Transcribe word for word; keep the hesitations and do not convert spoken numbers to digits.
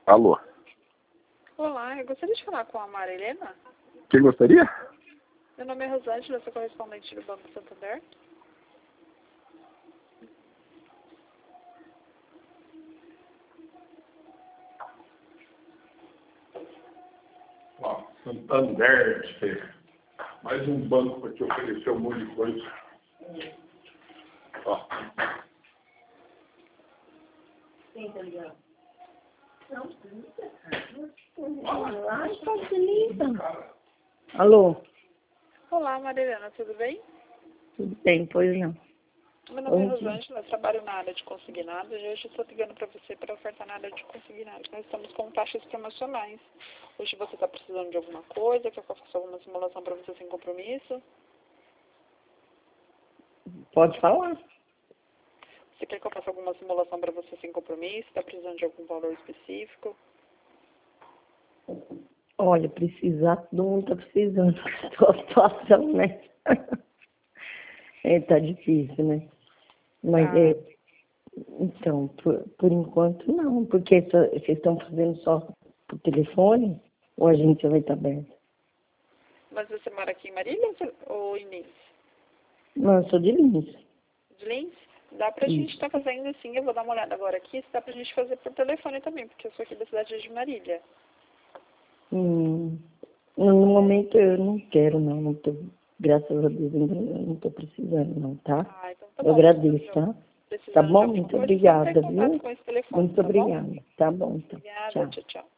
Alô? Olá, eu gostaria de falar com a Marilena. Quem gostaria? Meu nome é Rosângela, sou correspondente do Banco Santander. Ó, Santander, filho. Mais um banco para te oferecer um monte de coisa. Ó. Quem tá ligando? Não, lá está desliga. Alô? Olá, Marilena, tudo bem? Tudo bem, pois não. Meu nome é Bom dia. Rosângela, eu trabalho na área de consignados e hoje estou ligando para você para ofertar na área de consignados. Nós estamos com taxas promocionais. Hoje você está precisando de alguma coisa, quer que eu faça alguma simulação para você sem compromisso? Pode falar. Você quer que eu faça alguma simulação para você sem compromisso? Está precisando de algum valor específico? Olha, precisar, todo mundo está precisando da situação, né? É, tá difícil, né? Mas Ah. é. Então, por, por enquanto não, porque só- vocês estão fazendo só por telefone ou a agência vai estar aberta? Mas você mora aqui em Marília ou você- ou em Lins? Não, eu sou de Lins. De Lins? Dá pra Isso. gente estar fazendo sim, eu vou dar uma olhada agora aqui, se dá pra gente fazer por telefone também, porque eu sou aqui da cidade de Marília. Hum, no momento eu não quero, não. Não tô, graças a Deus, ainda eu não estou precisando, não, tá? Ah, então tá Eu bom. agradeço, tá? Precisando Tá de bom? alguma Muito coisa, só entrar em obrigada, contato viu? com esse telefone, Muito tá bom? obrigada. Tá bom, então. Obrigada, Tchau. tchau, tchau.